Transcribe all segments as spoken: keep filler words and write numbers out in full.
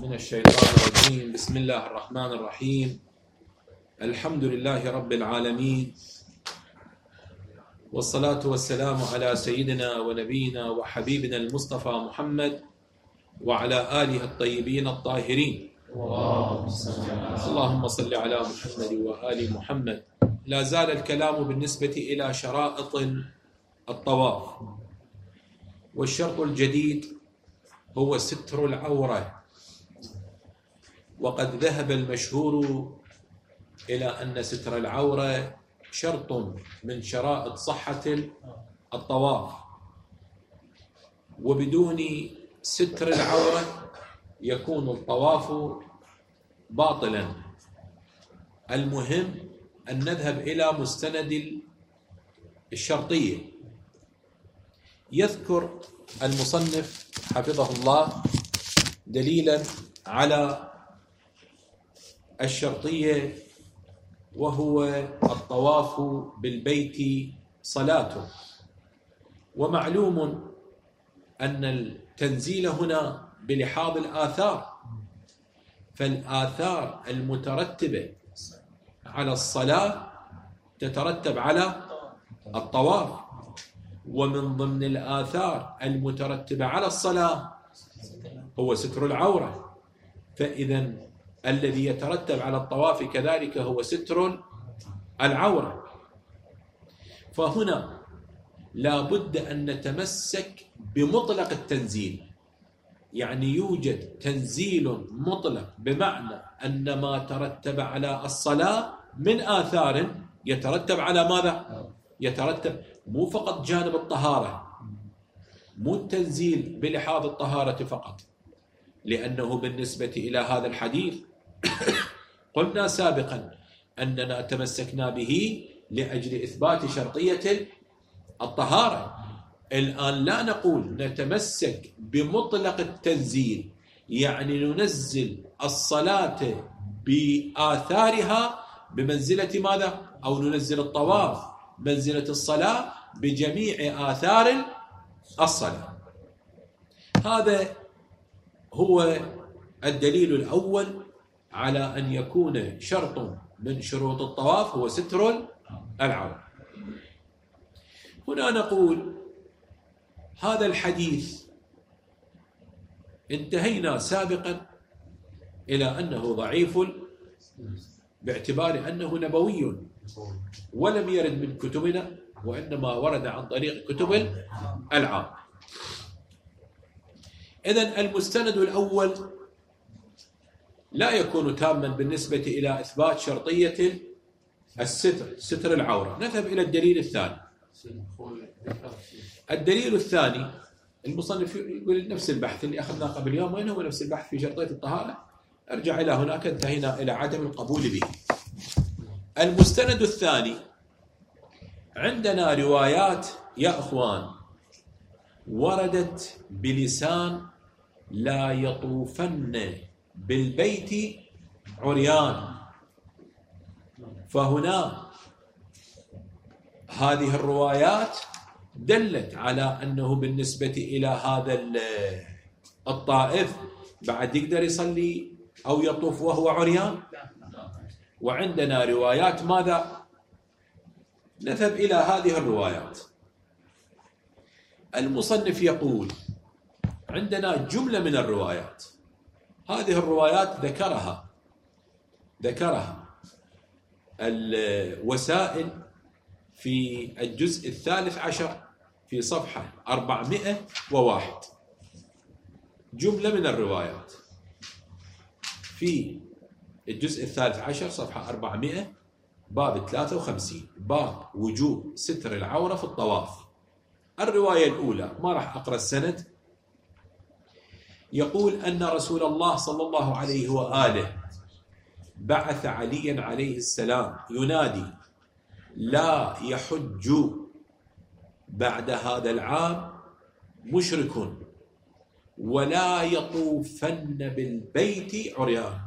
من الشيطان الرجيم. بسم الله الرحمن الرحيم. الحمد لله رب العالمين، والصلاة والسلام على سيدنا ونبينا وحبيبنا المصطفى محمد وعلى آله الطيبين الطاهرين. اللهم صل على محمد وآل محمد. لا زال الكلام بالنسبة إلى شرائط الطواف، والشرط الجديد هو ستر العورة. وقد ذهب المشهور إلى أن ستر العورة شرط من شرائط صحة الطواف، وبدون ستر العورة يكون الطواف باطلا. المهم أن نذهب إلى مستند الشرطية. يذكر المصنف حفظه الله دليلا على الشرطية، وهو الطواف بالبيت صلاة. ومعلوم أن التنزيل هنا بلحاظ الآثار، فالآثار المترتبة على الصلاة تترتب على الطواف، ومن ضمن الآثار المترتبة على الصلاة هو ستر العورة، فإذا الذي يترتب على الطواف كذلك هو ستر العورة. فهنا لا بد أن نتمسك بمطلق التنزيل، يعني يوجد تنزيل مطلق بمعنى أن ما ترتب على الصلاة من آثار يترتب على ماذا؟ يترتب مو فقط جانب الطهارة، مو التنزيل بلحاظ الطهارة فقط، لأنه بالنسبة إلى هذا الحديث قلنا سابقا أننا تمسكنا به لأجل إثبات شرطية الطهارة. الآن لا نقول نتمسك بمطلق التنزيل، يعني ننزل الصلاة بآثارها بمنزلة ماذا؟ أو ننزل الطواف منزلة الصلاة بجميع آثار الصلاة. هذا هو الدليل الأول على أن يكون شرط من شروط الطواف هو ستر العورة. هنا نقول هذا الحديث انتهينا سابقا إلى أنه ضعيف باعتبار أنه نبوي ولم يرد من كتبنا، وإنما ورد عن طريق كتب العام. إذن المستند الأول لا يكون تاما بالنسبة إلى إثبات شرطية الستر ستر العورة. نذهب إلى الدليل الثاني. الدليل الثاني المصنف يقول نفس البحث اللي أخذناه قبل يوم، وين هو نفس البحث في شرطية الطهارة. ارجع إلى هناك، انتهينا إلى عدم القبول به. المستند الثاني عندنا روايات يا أخوان وردت بلسان لا يطوفن بالبيت عريان. فهنا هذه الروايات دلت على أنه بالنسبة إلى هذا الطائف بعد يقدر يصلي أو يطوف وهو عريان. وعندنا روايات ماذا؟ نذهب إلى هذه الروايات. المصنف يقول عندنا جملة من الروايات، هذه الروايات ذكرها ذكرها الوسائل في الجزء الثالث عشر في صفحة أربعمائة وواحد. جملة من الروايات في الجزء الثالث عشر صفحة أربعمائة باب ثلاثة وخمسين، باب وجوب ستر العورة في الطواف. الرواية الأولى، ما راح أقرأ السند، يقول أن رسول الله صلى الله عليه وآله بعث عليا عليه السلام ينادي: لا يحج بعد هذا العام مشرك ولا يطوفن بالبيت عريان.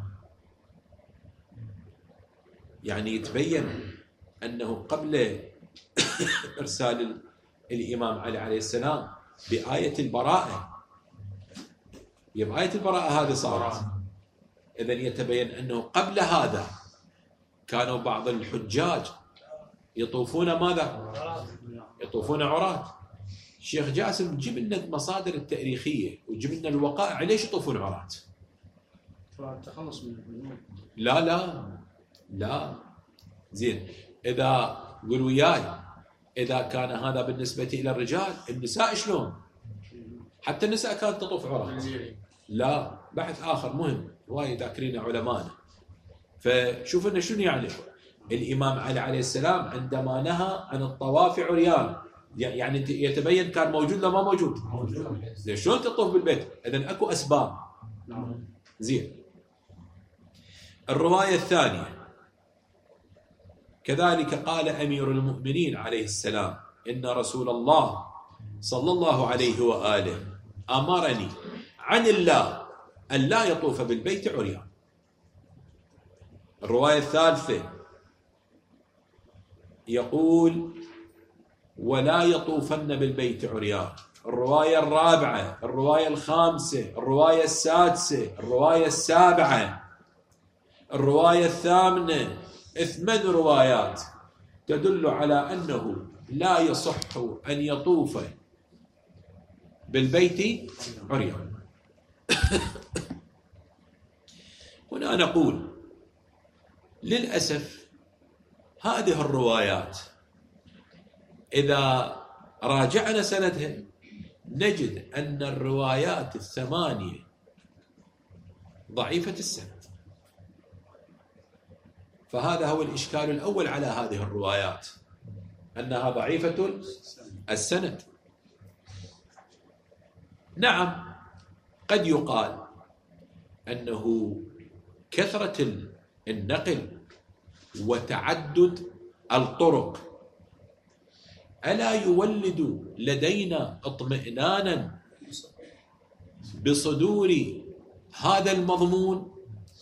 يعني يتبين أنه قبل إرسال الإمام علي عليه السلام بآية البراءة، بآية البراءة هذه صارت إذن يتبين أنه قبل هذا كانوا بعض الحجاج يطوفون ماذا؟ يطوفون عراة. الشيخ جاسم جيب لنا المصادر التاريخية وجيب لنا الوقائع ليش يطوفون عراة؟ التخلص من الذنوب. لا لا لا زين، إذا قل وياي إذا كان هذا بالنسبة إلى الرجال، النساء شلون؟ حتى النساء كانت تطوف عراة. لا، بحث آخر مهم وايد ذاكرين علماءنا. فشوف لنا شنو يعني الإمام علي عليه السلام عندما نهى عن الطواف عريان، يعني يتبين كان موجود ولا ما موجود؟ موجود. زين شلون تطوف بالبيت؟ إذن أكو أسباب. زين. الرواية الثانية كذلك قال أمير المؤمنين عليه السلام إن رسول الله صلى الله عليه وآله أمرني عن الله أن لا يطوف بالبيت عريان. الرواية الثالثة يقول ولا يطوفن بالبيت عريان. الرواية الرابعة، الرواية الخامسة، الرواية السادسة، الرواية السابعة، الرواية الثامنة، ثمان روايات تدل على أنه لا يصح أن يطوف بالبيت عريان. هنا نقول للأسف هذه الروايات إذا راجعنا سندها نجد أن الروايات الثمانية ضعيفة السند. فهذا هو الإشكال الأول على هذه الروايات، أنها ضعيفة السند. نعم قد يقال أنه كثرة النقل وتعدد الطرق ألا يولد لدينا اطمئنانا بصدور هذا المضمون؟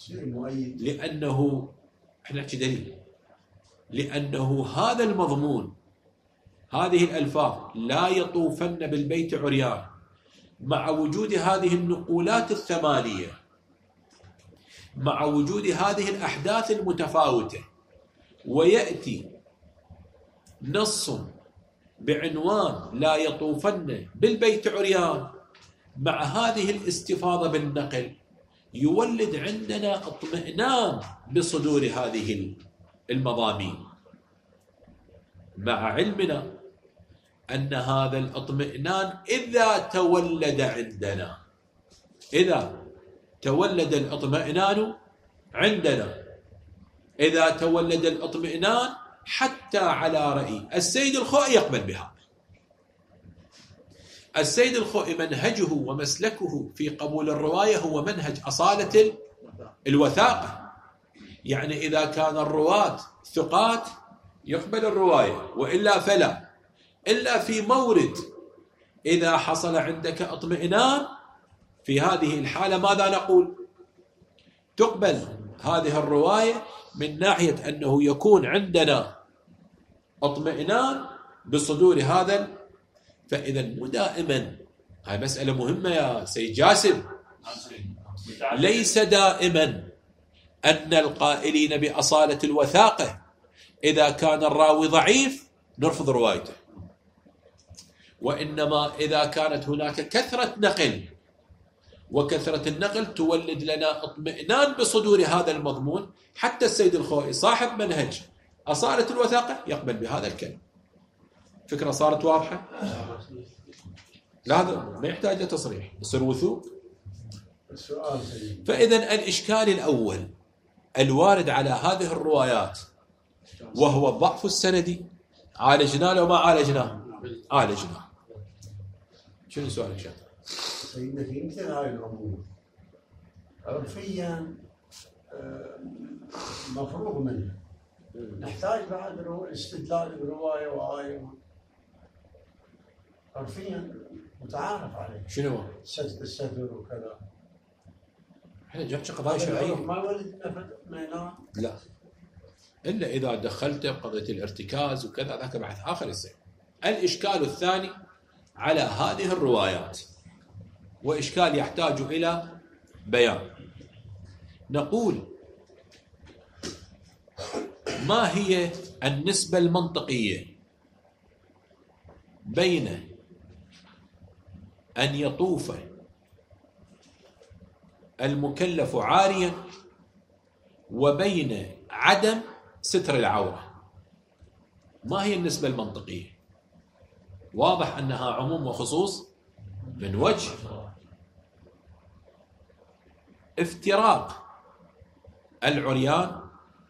لأنه احنا نحكي دليل، لأنه هذا المضمون هذه الألفاظ لا يطوفن بالبيت عريان مع وجود هذه النقولات الثمانية، مع وجود هذه الأحداث المتفاوتة، ويأتي نص بعنوان لا يطوفن بالبيت عريان مع هذه الاستفاضة بالنقل، يولد عندنا اطمئنان بصدور هذه المضامين، مع علمنا أن هذا الاطمئنان إذا تولد عندنا، إذا تولد الاطمئنان عندنا، إذا تولد الاطمئنان حتى على رأي السيد الخوئي يقبل بهذا. السيد الخوئي منهجه ومسلكه في قبول الرواية هو منهج أصالة الوثاقة، يعني إذا كان الرواة ثقات يقبل الرواية وإلا فلا، إلا في مورد إذا حصل عندك اطمئنان في هذه الحالة ماذا نقول؟ تقبل هذه الرواية من ناحية أنه يكون عندنا اطمئنان بصدور هذا. فإذا مو دائما، هاي مسألة مهمة يا سيد جاسم، ليس دائما أن القائلين بأصالة الوثاقة إذا كان الراوي ضعيف نرفض روايته، وإنما إذا كانت هناك كثرة نقل، وكثرة النقل تولد لنا اطمئنان بصدور هذا المضمون، حتى السيد الخوئي صاحب منهج أصالة الوثاقة يقبل بهذا الكلام. فكرة صارت واضحة؟ لا هذا ما يحتاج لتصريح، يصير وثوق. فإذا الإشكال الأول الوارد على هذه الروايات وهو الضعف السندي، عالجناه لو ما عالجناه؟ عالجناه. شنو سؤالك شاطر؟ سيدنا في مثل هاي الأمور عرفيا مفروغ منها، نحتاج بعد استدلال برواية وآية عرفيا متعارف عليه. شنو؟ سد الصدر وكذا. احنا جبت قضايا شرعية ما ولد اطمئنان؟ لا، إلا إذا دخلت بقضية الارتكاز وكذا ذاك بحث آخر يصير. الإشكال الثاني على هذه الروايات، وإشكال يحتاج إلى بيان. نقول ما هي النسبة المنطقية بين أن يطوف المكلف عاريا وبين عدم ستر العورة؟ ما هي النسبة المنطقية؟ واضح أنها عموم وخصوص من وجه افتراق العريان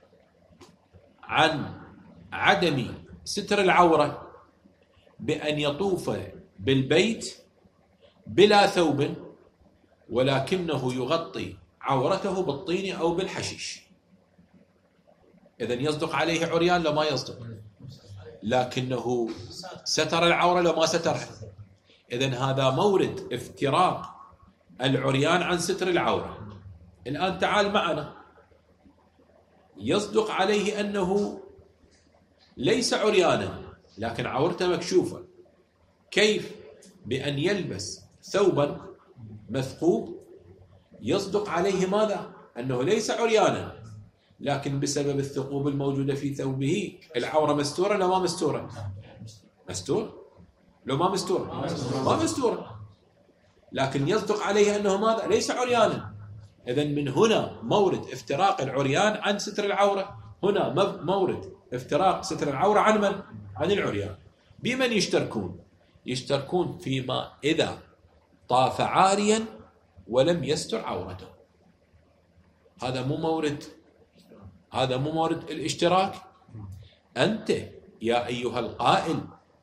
عن عدم ستر العورة بأن يطوف بالبيت بلا ثوب ولكنه يغطي عورته بالطين أو بالحشيش. إذن يصدق عليه عريان لو ما يصدق، لكنه ستر العورة لو ما سترها. إذن هذا مورد افتراق العريان عن ستر العورة. الآن تعال معنا، يصدق عليه أنه ليس عريانا لكن عورته مكشوفة. كيف؟ بأن يلبس ثوبا مثقوب. يصدق عليه ماذا؟ أنه ليس عريانا لكن بسبب الثقوب الموجودة في ثوبه العورة مستورة لو ما مستورة؟ مستورة. لو ما مستورة؟ ما مستورة. لكن يصدق عليه أنه ماذا؟ ليس عريانا. إذن من هنا مورد افتراق العريان عن ستر العورة. هنا مورد افتراق ستر العورة عن من؟ عن العريان. بمن يشتركون؟ يشتركون فيما إذا طاف عاريا ولم يستر عورته. هذا مو مورد، هذا مو مورد الاشتراك. أنت يا أيها القائل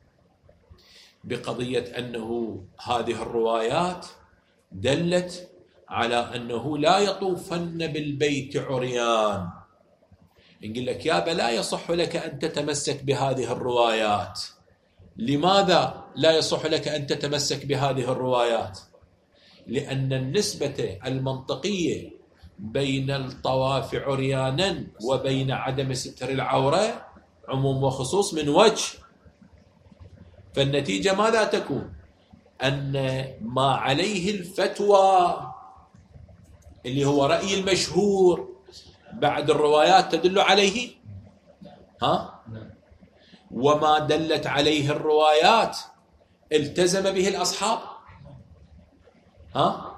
بقضية أنه هذه الروايات دلت على أنه لا يطوفن بالبيت عريان، نقول لك يابا لا يصح لك أن تتمسك بهذه الروايات. لماذا لا يصح لك أن تتمسك بهذه الروايات؟ لأن النسبة المنطقية بين الطواف عريانا وبين عدم ستر العورة عموم وخصوص من وجه. فالنتيجة ماذا تكون؟ أن ما عليه الفتوى اللي هو رأي المشهور بعد الروايات تدل عليه، ها؟ وما دلت عليه الروايات التزم به الأصحاب، ها؟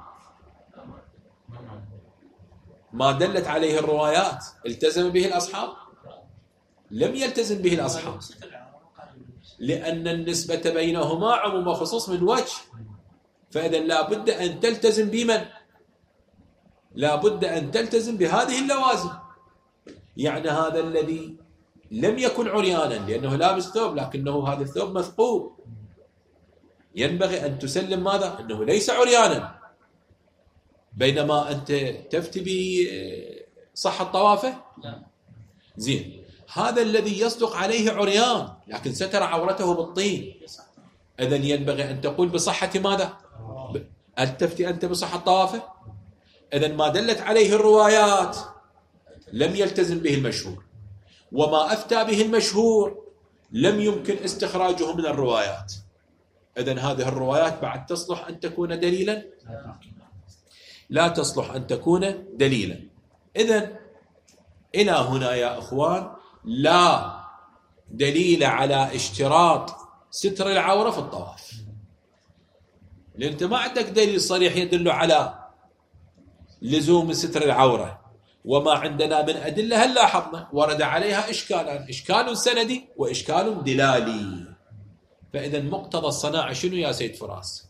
ما دلت عليه الروايات التزم به الأصحاب؟ لم يلتزم به الأصحاب، لأن النسبة بينهما عموم وخصوص من وجه. فإذا لا بد أن تلتزم بمن؟ لا بد أن تلتزم بهذه اللوازم. يعني هذا الذي لم يكن عريانا لأنه لابس ثوب لكنه هذا الثوب مثقوب، ينبغي أن تسلم ماذا؟ أنه ليس عريانا، بينما أنت تفتي بصحة طوافه. زين، هذا الذي يصدق عليه عريان لكن ستر عورته بالطين، إذن ينبغي أن تقول بصحة ماذا؟ هل تفتي أنت بصحة طوافه؟ إذن ما دلت عليه الروايات لم يلتزم به المشهور، وما أفتى به المشهور لم يمكن استخراجه من الروايات. إذن هذه الروايات بعد تصلح أن تكون دليلا؟ لا تصلح أن تكون دليلا. إذن إلى هنا يا أخوان لا دليل على اشتراط ستر العورة في الطواف، لأن أنت ما عندك دليل صريح يدل على لزوم ستر العورة. وما عندنا من أدلة هل لاحظنا ورد عليها إشكالان، إشكال سندي وإشكال دلالي. فإذا مقتضى الصناعة شنو يا سيد فراس؟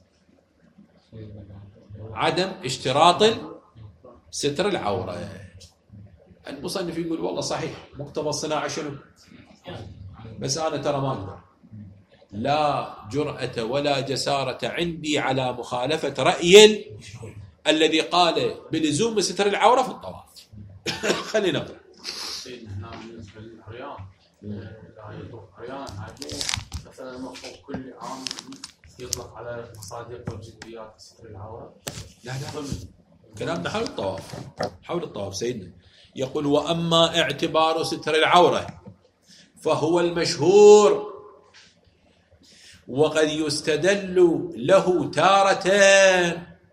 عدم اشتراط ستر العورة. المصنف يقول والله صحيح مقتضى الصناعة شنو؟ بس أنا ترى ما أقدر، لا جرأة ولا جسارة عندي على مخالفة رأي الذي قال بلزوم ستر العورة في الطواف. خلينا نقرأ. سيدنا هنا بالنسبة للعريان لا يطوف عريان، مثلا المفروض كل عام يطلق على مصادق وجديات ستر العورة. لا لا، كلامنا حول الطواف، حول الطواف سيدنا. يقول وأما اعتبار ستر العورة فهو المشهور، وقد يستدل له تارة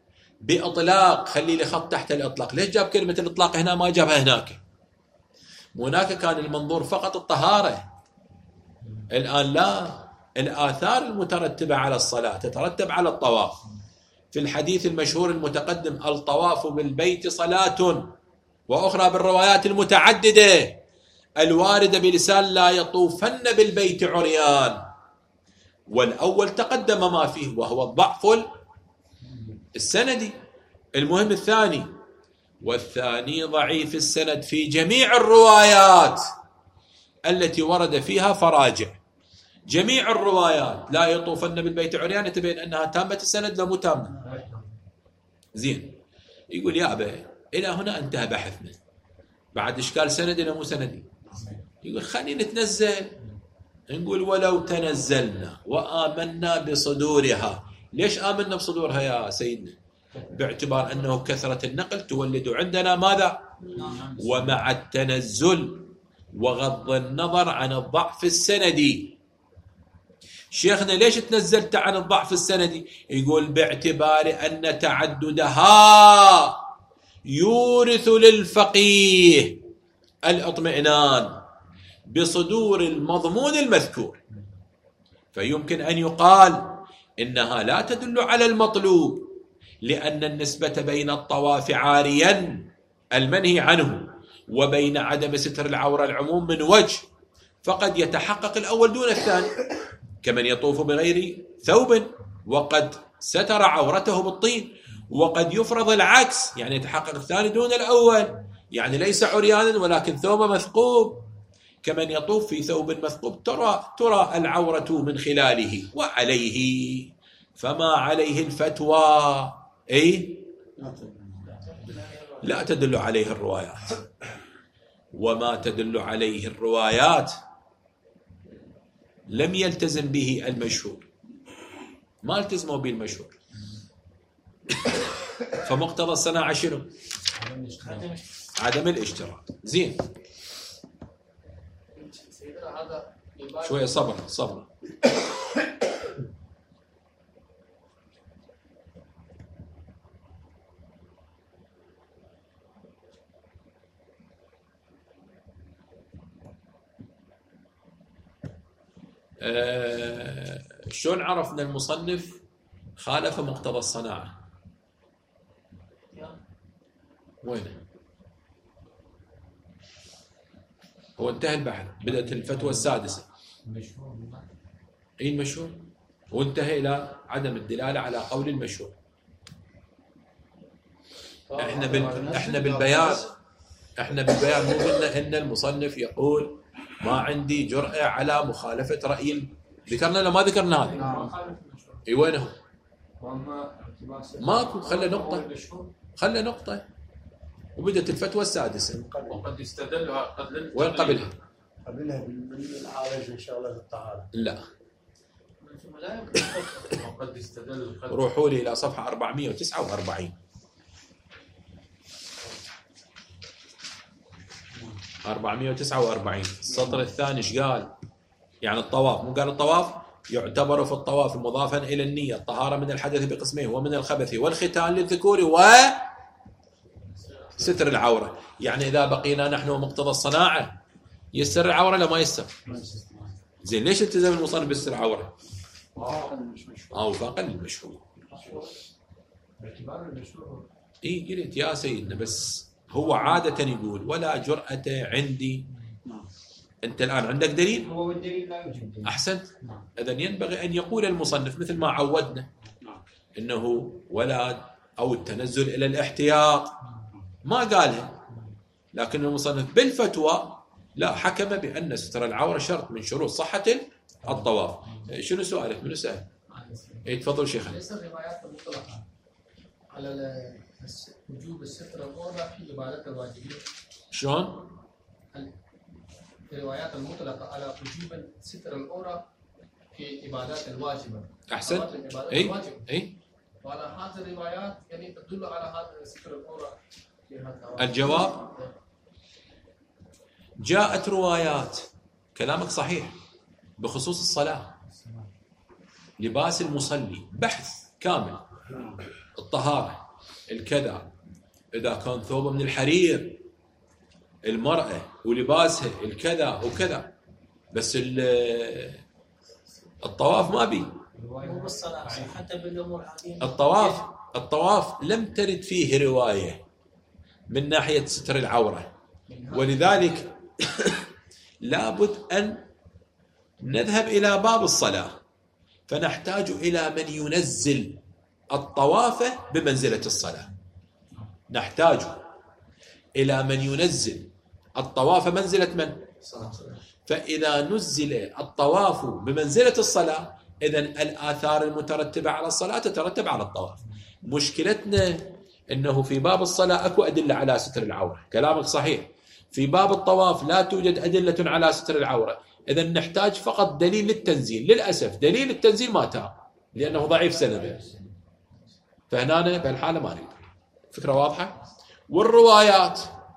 بإطلاق، خلي لي خط تحت الإطلاق. ليش جاب كلمة الإطلاق هنا ما جابها هناك؟ هناك كان المنظور فقط الطهارة، الآن لا، الآثار المترتبة على الصلاة تترتب على الطواف. في الحديث المشهور المتقدم: الطواف بالبيت صلاة، وأخرى بالروايات المتعددة الواردة بلسان: لا يطوفن بالبيت عريان. والأول تقدم ما فيه وهو الضعف السندي. المهم الثاني، والثاني ضعيف السند في جميع الروايات التي ورد فيها فراجع. جميع الروايات لا يطوفن بالبيت عريان يتبين أنها تامة السند لا مو تامة. زين، يقول يا أبا إلى هنا انتهى بحثنا، بعد إشكال سندي لا مو سندي. يقول خلينا نتنزل، نقول ولو تنزلنا وآمنا بصدورها. ليش آمنا بصدورها يا سيدنا؟ باعتبار أنه كثرة النقل تولد عندنا ماذا؟ ومع التنزل وغض النظر عن الضعف السندي. شيخنا ليش تنزلت عن الضعف السندي؟ يقول باعتبار أن تعددها يورث للفقيه الاطمئنان بصدور المضمون المذكور، فيمكن أن يقال إنها لا تدل على المطلوب، لأن النسبة بين الطواف عاريا المنهي عنه وبين عدم ستر العورة العموم من وجه، فقد يتحقق الأول دون الثاني، كمن يطوف بغير ثوب وقد ستر عورته بالطين، وقد يفرض العكس، يعني يتحقق الثاني دون الأول، يعني ليس عريانا ولكن ثوب مثقوب، كمن يطوف في ثوب مثقوب ترى ترى العورة من خلاله وعليه، فما عليه الفتوى أي لا تدل عليه الروايات، وما تدل عليه الروايات لم يلتزم به المشهور، ما التزموا به المشهور. فمقتضى الصناعة شنو؟ عدم الاشتراط. زين، شوية صبر صبر. آه شلون عرفنا المصنف خالف مقتضى الصناعة؟ وينه؟ هو انتهى البحث، بدأت الفتوى السادسة. اي المشهور، وانتهى إلى عدم الدلالة على قول المشهور. احنا بال... احنا بالبيان احنا بالبيان مو قلنا ان المصنف يقول ما عندي جرأة على مخالفة رأي، ذكرنا ولا ما ذكرنا هذا؟ اي وينه؟ ماكو، خلى نقطة خلى نقطة وبدت الفتوى السادسة. وقد يستدل قد وين قبلها؟ قبلها بالعالج ان شاء الله الطهارة. لا، وقد يستدل روحوا لي إلى صفحة أربعمئة وتسعة وأربعين. أربعمئة وتسعة وأربعين السطر الثاني ايش قال؟ يعني الطواف، مو قال الطواف يعتبر في الطواف مضافا إلى النية الطهارة من الحدث بقسميه ومن الخبث والختان للذكور وستر العورة. يعني إذا بقينا نحن مقتضى الصناعة يستر العورة لا ما يستر؟ زين، ليش التزم المصنف بستر العورة؟ أو فاقا المشهور. باعتبار المشهور. إيه قلت يا سيدنا، بس هو عادة يقول ولا جرأة عندي. أنت الآن عندك دليل؟ هو الدليل لا يوجد. أحسنت. إذن ينبغي أن يقول المصنف مثل ما عودنا إنه ولا أو التنزل إلى الاحتياط، ما قالها، لكن المصنف بالفتوى لا، حكم بأن ستر العورة شرط من شروط صحة الطواف. شنو سؤالك؟ من سأل؟ إيه تفضل شيخنا. ليس الروايات المطلقة على وجوب الستر الأولى في عبادات الواجبين. شلون؟ الروايات المطلقة على وجوب ستر الأولى في عبادات الواجبة. أحسن. أي أي. وعلى هذه الروايات يعني تدل على هذا ستر الأولى. الجواب جاءت روايات، كلامك صحيح، بخصوص الصلاة، لباس المصلي، بحث كامل، الطهارة، الكذا، إذا كان ثوبه من الحرير المرأة ولباسها الكذا وكذا، بس الطواف ما بي. مو بالصلاة حتى بالأمور العادية. الطواف الطواف لم ترد فيه رواية من ناحية ستر العورة، ولذلك لابد أن نذهب إلى باب الصلاة، فنحتاج إلى من ينزل الطواف بمنزلة الصلاة. نحتاج إلى من ينزل الطواف منزلة من؟ فإذا نزل الطواف بمنزلة الصلاة، إذن الآثار المترتبة على الصلاة تترتب على الطواف. مشكلتنا أنه في باب الصلاة أكو أدلة على ستر العورة، كلامك صحيح. في باب الطواف لا توجد أدلة على ستر العورة، إذن نحتاج فقط دليل للتنزيل. للأسف دليل التنزيل ما تام لأنه ضعيف سنده، فهنا بهالحالة ما نريد. فكرة واضحة؟ والروايات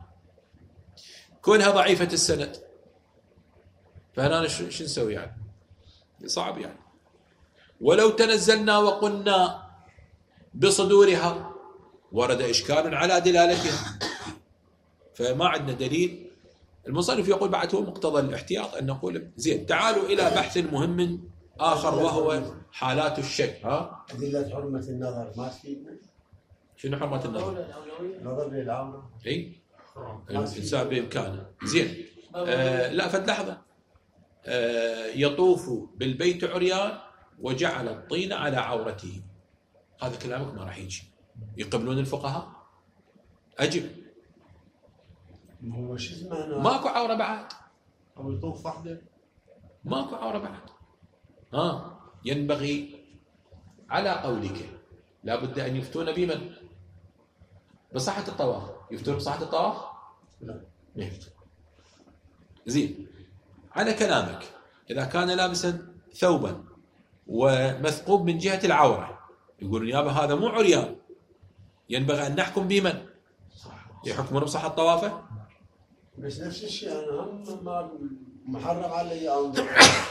كلها ضعيفة السند، فهنا شو نسوي يعني؟ صعب يعني. ولو تنزلنا وقلنا بصدورها ورد إشكال على دلالتها، فما عندنا دليل. المصنف يقول بعد هو مقتضى الاحتياط أن نقول زين. تعالوا إلى بحث مهم آخر وهو حالات الشك. ها؟ أدلة حرمة النظر ما تفيدنا؟ شنو حرمة النظر؟ نظر للعورة. اي الإنسان بإمكانه. زين. آه لا فد لحظة. آه يطوف بالبيت عريان وجعل الطين على عورته، هذا كلامك ما راح يجي. يقبلون الفقهاء؟ أجب. هو شو اسمه؟ ماكو عورة بعد. أو يطوف وحده. ماكو عورة بعد. ها ينبغي على قولك لابد أن يفتون بمن؟ بصحة الطواف. يفتون بصحة الطواف؟ لا. يفتون. زين. على كلامك إذا كان لابسا ثوبا ومثقوب من جهة العورة، يقولون يابا هذا مو عريان، ينبغي أن نحكم بمن؟ يحكمون بصحة طوافه؟ بس نفس الشيء أنا هم ما محرم علي أنظر.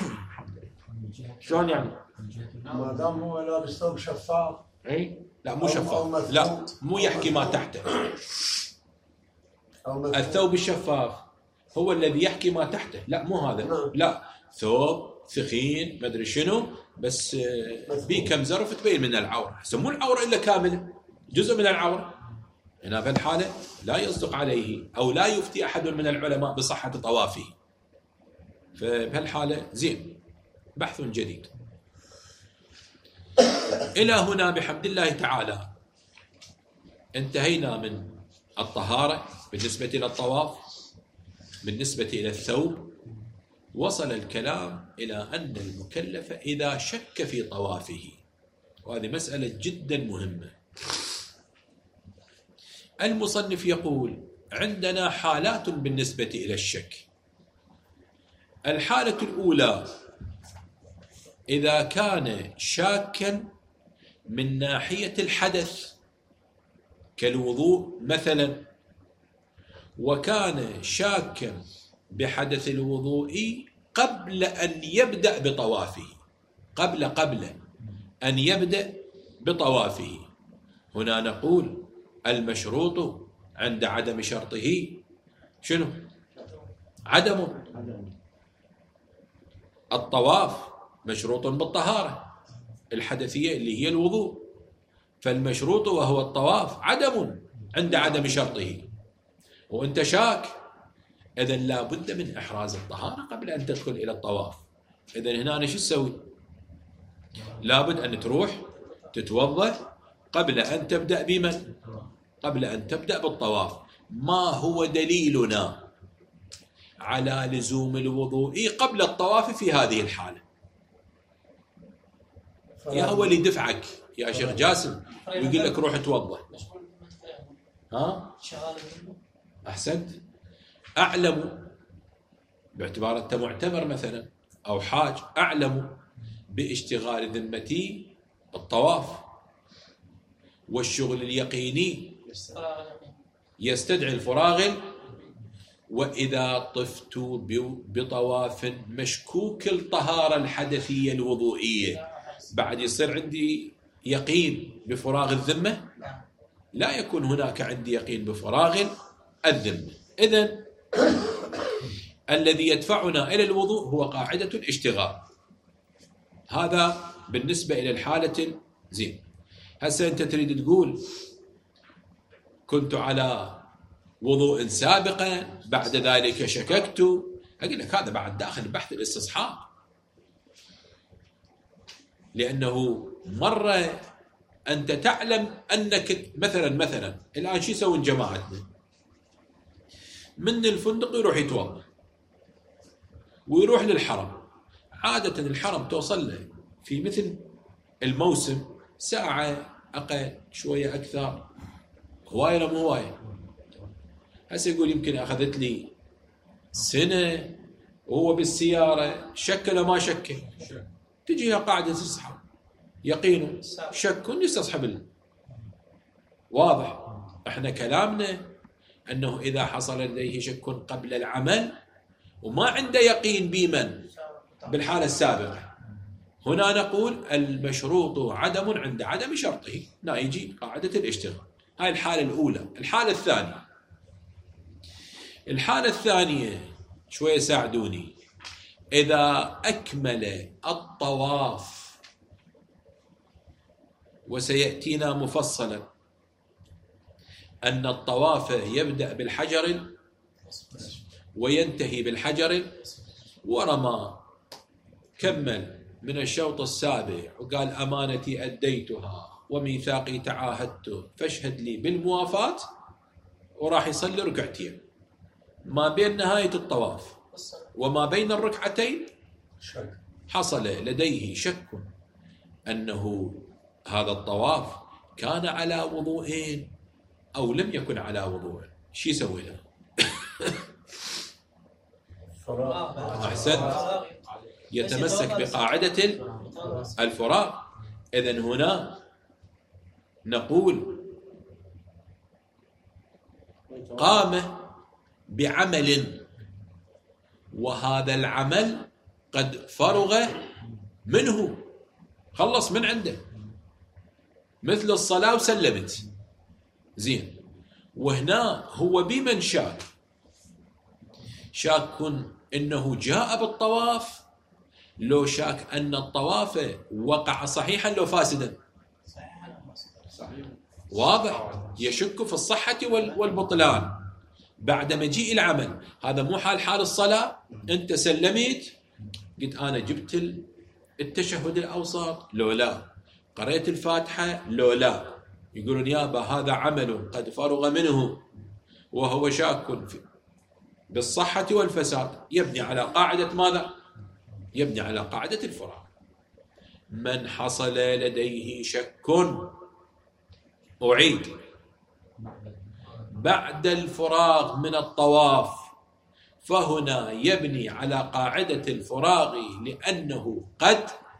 شلون يعني؟ ما دام هو لابس ثوب شفاف. اي لا مو شفاف، لا مو يحكي ما تحته. الثوب الشفاف هو الذي يحكي ما تحته، لا مو هذا. لا ثوب ثخين ما ادري شنو بس بيه كم زرف تبين من العوره، مو العوره الا كامله، جزء من العوره. هنا في الحاله لا يصدق عليه او لا يفتي احد من العلماء بصحه طوافه. فبهالحاله زين بحث جديد. الى هنا بحمد الله تعالى انتهينا من الطهاره بالنسبه الى الطواف. بالنسبه الى الثوب وصل الكلام إلى أن المكلف إذا شك في طوافه، وهذه مسألة جدا مهمة. المصنف يقول عندنا حالات بالنسبة إلى الشك. الحالة الأولى إذا كان شاكا من ناحية الحدث كالوضوء مثلا، وكان شاكا بحدث الوضوء قبل أن يبدأ بطوافه، قبل قبل أن يبدأ بطوافه. هنا نقول المشروط عند عدم شرطه شنو؟ عدم. الطواف مشروط بالطهارة الحدثية اللي هي الوضوء، فالمشروط وهو الطواف عدم عند عدم شرطه، وأنت شاك، إذن لا بد من إحراز الطهارة قبل أن تدخل إلى الطواف. إذن هنا أنا شو تسوي؟ لابد أن تروح تتوضأ قبل أن تبدأ بمن؟ قبل أن تبدأ بالطواف. ما هو دليلنا على لزوم الوضوء قبل الطواف في هذه الحالة؟ يا هو اللي دفعك يا شيخ جاسم ويقول لك روح توضأ. ها؟ أحسنت. أعلم باعتبار أنت معتمر مثلا أو حاج، أعلم باشتغال ذمتي الطواف والشغل اليقيني يستدعي الفراغ. وإذا طفت بطواف مشكوك الطهارة الحدثية الوضوئية بعد يصير عندي يقين بفراغ الذمة؟ لا يكون هناك عندي يقين بفراغ الذمة. إذن الذي يدفعنا إلى الوضوء هو قاعدة الاشتغال. هذا بالنسبة إلى الحالة زين. هسه أنت تريد تقول كنت على وضوء سابقا بعد ذلك شككت، أقول لك هذا بعد داخل بحث الاستصحاب، لأنه مرة أنت تعلم أنك مثلا مثلا الآن شو يسوون جماعتنا؟ من الفندق يروح يتوضا ويروح للحرم. عادة الحرم توصل له في مثل الموسم ساعة أقل شوية أكثر، هواية لا مو هواية. هسه يقول يمكن أخذت لي سنة وهو بالسيارة، شك ولا ما شك؟ تجيها قاعدة تسحب يقينه شك يستصحب. واضح. احنا كلامنا أنه إذا حصل لديه شك قبل العمل وما عنده يقين بمن بالحالة السابقة، هنا نقول المشروط عدم عند عدم شرطه، لا يجي قاعدة الاشتغال. هاي الحالة الأولى. الحالة الثانية الحالة الثانية شوية ساعدوني. إذا أكمل الطواف، وسيأتينا مفصلا أن الطواف يبدأ بالحجر وينتهي بالحجر، ورمى كمل من الشوط السابع وقال أمانتي أديتها وميثاقي تعاهدته فاشهد لي بالموافاة، وراح يصلي ركعتين. ما بين نهاية الطواف وما بين الركعتين حصل لديه شك أنه هذا الطواف كان على وضوءين أو لم يكن على وضوء. شو يسوي له؟ أحسن، يتمسك بقاعدة الفراغ. إذن هنا نقول قام بعمل وهذا العمل قد فرغ منه، خلص من عنده، مثل الصلاة وسلمت زين. وهنا هو بمن شاك؟ شاك إنه جاء بالطواف، لو شاك أن الطواف وقع صحيحا لو فاسدا. واضح، يشك في الصحة والبطلان بعد مجيء العمل. هذا مو حال حال الصلاة. أنت سلمت قلت أنا جبت التشهد الأوسط لو لا، قرأت الفاتحة لو لا، يقولون يابا هذا عمل قد فرغ منه وهو شاك بالصحة والفساد، يبني على قاعدة ماذا؟ يبني على قاعدة الفراغ. من حصل لديه شك، أعيد، بعد الفراغ من الطواف، فهنا يبني على قاعدة الفراغ لأنه قد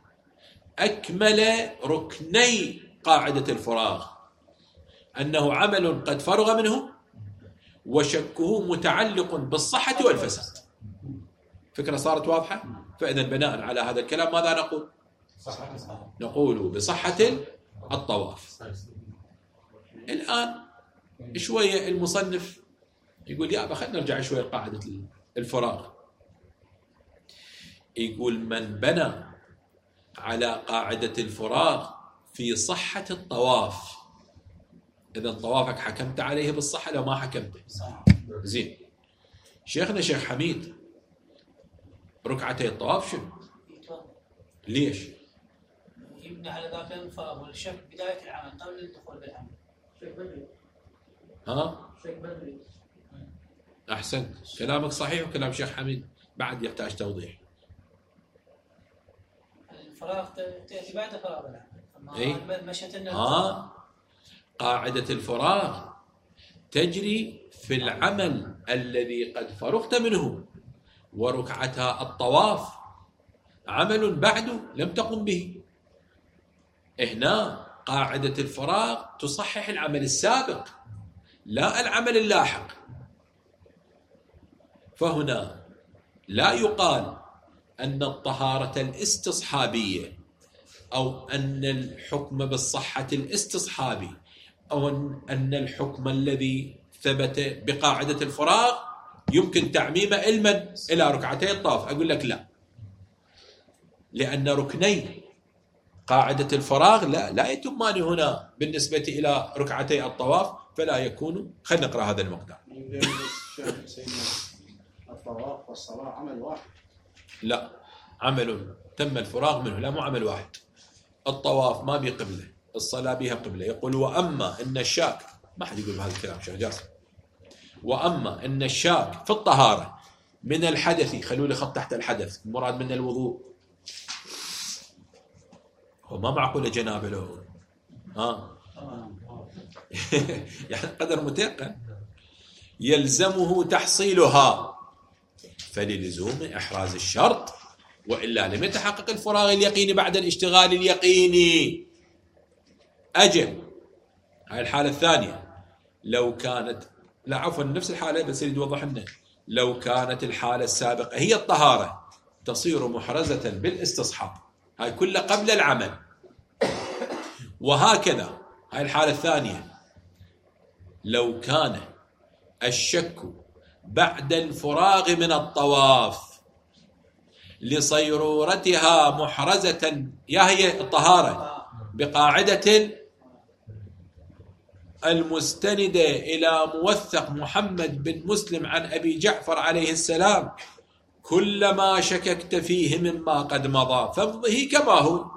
أكمل ركني قاعدة الفراغ، أنه عمل قد فرغ منه وشكه متعلق بالصحة والفساد. فكرة صارت واضحة؟ فإذا بناء على هذا الكلام ماذا نقول؟ نقول بصحة الطواف. الآن شوية المصنف يقول يا أبا خلينا نرجع شوية لقاعدة الفراغ. يقول من بنى على قاعدة الفراغ في صحة الطواف، إذا طوافك حكمت عليه بالصحة لو ما حكمته؟ زين. شيخنا شيخ حميد ركعتي الطواف شنو؟ ليش؟ يبني على ذاك الفراغ والشك بداية العمل قبل الدخول بالعمل. شك بدري. ها؟ شك بدري. أحسن، كلامك صحيح وكلام شيخ حميد بعد يحتاج توضيح. الفراغ تأتي بعد فراغ العمل. إيه؟ مشت ها؟ قاعدة الفراغ تجري في العمل الذي قد فرغت منه، وركعتها الطواف عمل بعده لم تقم به. هنا قاعدة الفراغ تصحح العمل السابق لا العمل اللاحق. فهنا لا يقال أن الطهارة الاستصحابية أو أن الحكم بالصحة الاستصحابي أو أن الحكم الذي ثبت بقاعدة الفراغ يمكن تعميمه علما إلى ركعتي الطواف؟ أقول لك لا، لأن ركني قاعدة الفراغ لا لا يتمان هنا بالنسبة إلى ركعتي الطواف، فلا يكون. خلينا نقرأ هذا المقدار. الطواف والصلاة عمل واحد. لا، عمل تم الفراغ منه، لا مو عمل واحد. الطواف ما بيه قبلة، الصلاة بها قبلة. يقول وأما إن الشاك، ما حد يقول بهذا الكلام شيخ جاسم، وأما إن الشاك في الطهارة من الحدث، خلوا لي خط تحت الحدث، المراد من الوضوء، هو ما معقول جنابه له ها يعني قدر متيقن، يلزمه تحصيلها، فللزوم إحراز الشرط، وإلا لم يتحقق الفراغ اليقيني بعد الاشتغال اليقيني. أجل هاي الحالة الثانية، لو كانت، لا عفوا نفس الحالة بس يريد يوضح لنا، لو كانت الحالة السابقة هي الطهارة تصير محرزة بالاستصحاب، هاي كلها قبل العمل. وهكذا هاي الحالة الثانية، لو كان الشك بعد الفراغ من الطواف لصيرورتها محرزة، يا هي الطهارة بقاعدة المستندة إلى موثق محمد بن مسلم عن أبي جعفر عليه السلام، كلما شككت فيه مما قد مضى فامضه كما هو.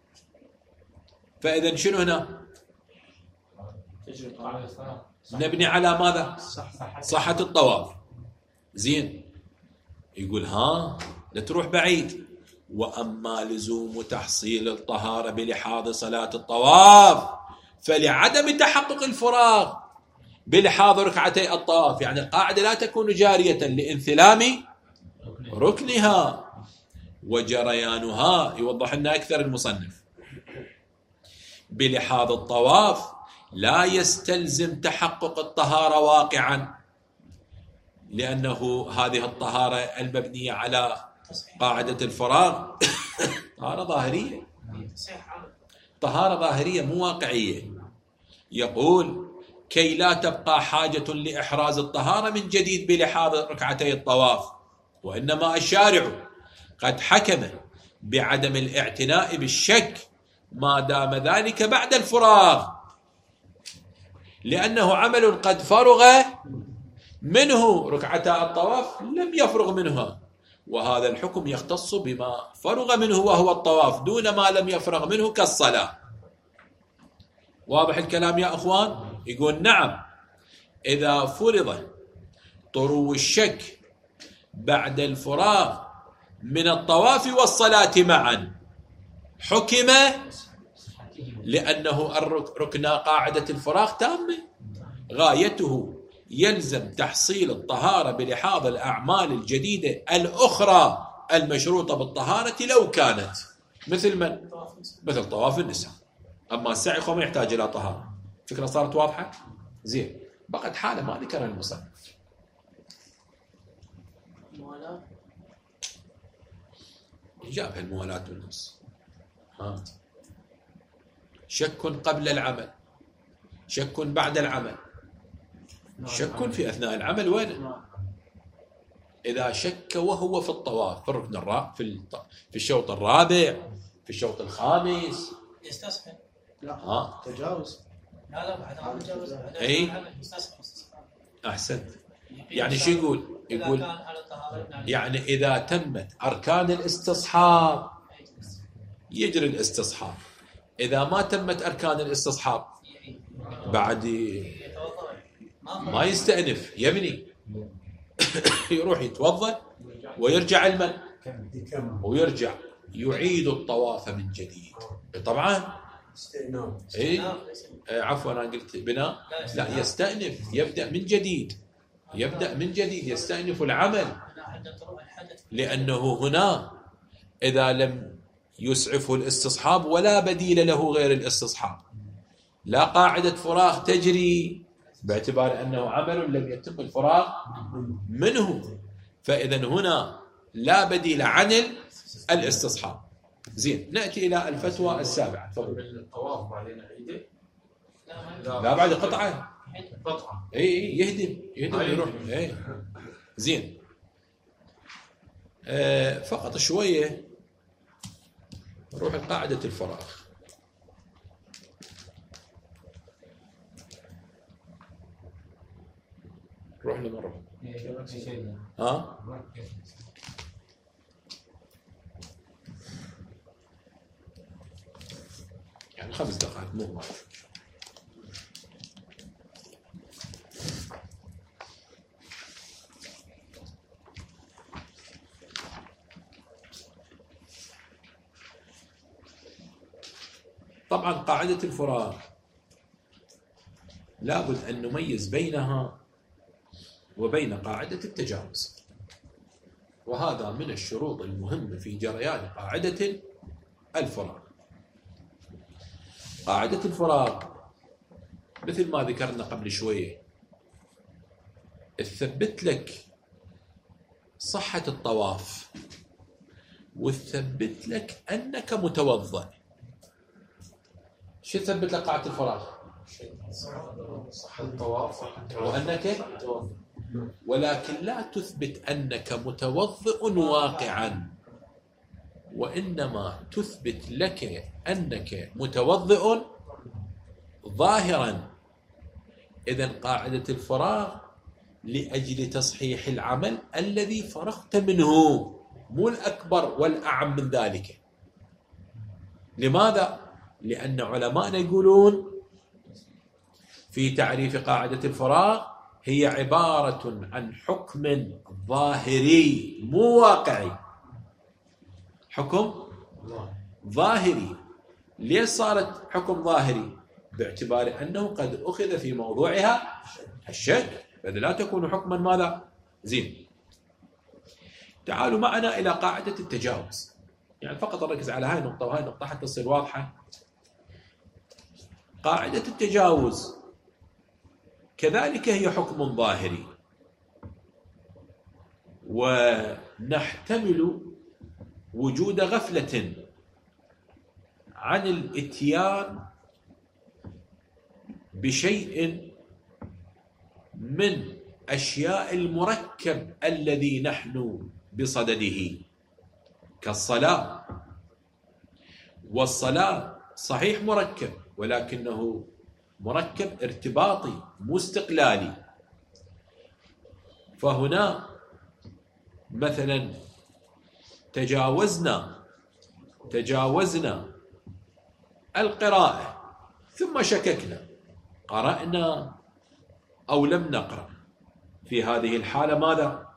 فإذا شنو هنا؟ نبني على ماذا؟ صحة الطواف. زين، يقول ها لا تروح بعيد، وأما لزوم تحصيل الطهارة بلحاظ صلاة الطواف فلعدم تحقق الفراغ بلحاظ ركعتي الطواف، يعني القاعدة لا تكون جارية لانثلام ركنها وجريانها. يوضح لنا أكثر المصنف، بلحاظ الطواف لا يستلزم تحقق الطهارة واقعا، لأنه هذه الطهارة المبنية على قاعدة الفراغ طهارة ظاهرية، طهارة ظاهرية مو واقعية. يقول كي لا تبقى حاجة لإحراز الطهارة من جديد بلحاظ ركعتي الطواف، وإنما الشارع قد حكم بعدم الاعتناء بالشك ما دام ذلك بعد الفراغ، لأنه عمل قد فرغ منه، ركعتا الطواف لم يفرغ منها، وهذا الحكم يختص بما فرغ منه وهو الطواف دون ما لم يفرغ منه كالصلاة. واضح الكلام يا أخوان؟ يقول نعم، إذا فرض طرو الشك بعد الفراغ من الطواف والصلاة معا حكم، لأنه ركن قاعدة الفراغ تامة، غايته يلزم تحصيل الطهارة بلحاظ الأعمال الجديدة الأخرى المشروطة بالطهارة لو كانت مثل من؟ مثل طواف النساء. أما السعي ما يحتاج إلى طهارة. فكرة صارت واضحة؟ زين، بقت حالة ما ذكرها المصنف، جابها الموالاة بالنص. ها، شك قبل العمل، شك بعد العمل، شك في أثناء العمل وين؟ إذا شك وهو في الطواف في الركن الرابع، في في الشوط الرابع، في الشوط الخامس يستصحب. لا ها، تجاوز. لا لا بعد ما تجاوز أي أحسنت. يعني شو يقول؟ يقول يعني إذا تمت أركان الاستصحاب يجري الاستصحاب، إذا ما تمت أركان الاستصحاب بعد ما يستأنف يبني يروح يتوضأ ويرجع المن ويرجع يعيد الطواف من جديد. طبعا اي عفوا انا قلت بناء، لا يستأنف، يبدأ من جديد، يبدأ من جديد يستأنف العمل، لأنه هنا إذا لم يسعفه الاستصحاب ولا بديل له غير الاستصحاب، لا قاعدة فراغ تجري باعتبار أنه عمل لم يتم الفراغ منه، فإذا هنا لا بديل عن الاستصحاب. زين، نأتي إلى الفتوى السابعة. الطواف بعدين عيده لا بعد قطعة. قطعة. اي اي يهدم يهدم أي. يروح. اي زين. آه فقط شوية نروح لقاعدة الفراغ. روح لمرة. ها؟ يعني خمس دقائق مو ما طبعا قاعدة الفراغ لابد أن نميز بينها وبين قاعدة التجاوز، وهذا من الشروط المهمة في جريان قاعدة الفراغ. قاعدة الفراغ مثل ما ذكرنا قبل شوية تثبت لك صحة الطواف وتثبت لك أنك متوضأ. شو تثبت لك قاعدة الفراغ؟ صحة الطواف وأنك ولكن لا تثبت أنك متوضئ واقعا، وإنما تثبت لك أنك متوضئ ظاهرا. إذن قاعدة الفراغ لأجل تصحيح العمل الذي فرغت منه، مو الأكبر والأعم من ذلك. لماذا؟ لأن علماءنا يقولون في تعريف قاعدة الفراغ هي عبارة عن حكم ظاهري مو واقعي. حكم ظاهري. ليش صارت حكم ظاهري؟ باعتبار أنه قد أخذ في موضوعها الشك، فإذا لا تكون حكما ماذا؟ زين. تعالوا معنا إلى قاعدة التجاوز، يعني فقط نركز على هاي النقطة وهاي النقطة حتى تصير واضحة. قاعدة التجاوز كذلك هي حكم ظاهري، ونحتمل وجود غفلة عن الاتيان بشيء من أشياء المركب الذي نحن بصدده كالصلاة. والصلاة صحيح مركب، ولكنه مركب ارتباطي مو استقلالي. فهنا مثلا تجاوزنا تجاوزنا القراءة ثم شككنا قرأنا أو لم نقرأ. في هذه الحالة ماذا؟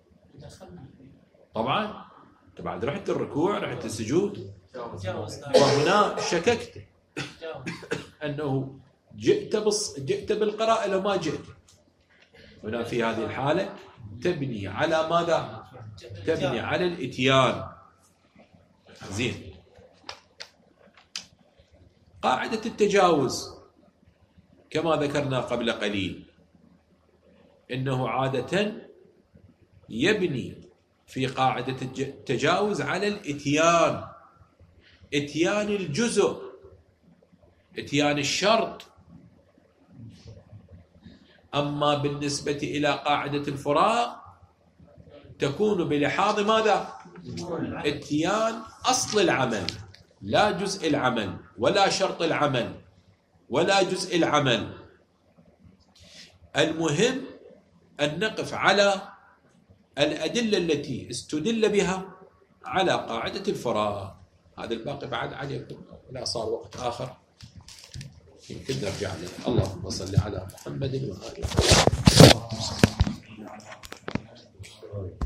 طبعا انت بعد رحت الركوع رحت السجود وهنا شككت أنه جئت بص جئت بالقراءة لو ما جئت. هنا في هذه الحالة تبني على ماذا؟ تبني على الاتيان. زين. قاعدة التجاوز كما ذكرنا قبل قليل إنه عادة يبني في قاعدة التجاوز على الاتيان، اتيان الجزء، اتيان الشرط. أما بالنسبة إلى قاعدة الفراغ تكون بلحاظ ماذا؟ اتيان أصل العمل، لا جزء العمل ولا شرط العمل ولا جزء العمل. المهم أن نقف على الأدلة التي استدل بها على قاعدة الفراغ. هذا الباقي بعد عليكم، لا صار وقت آخر يمكن نرجع له. اللهم صل على محمد وآله.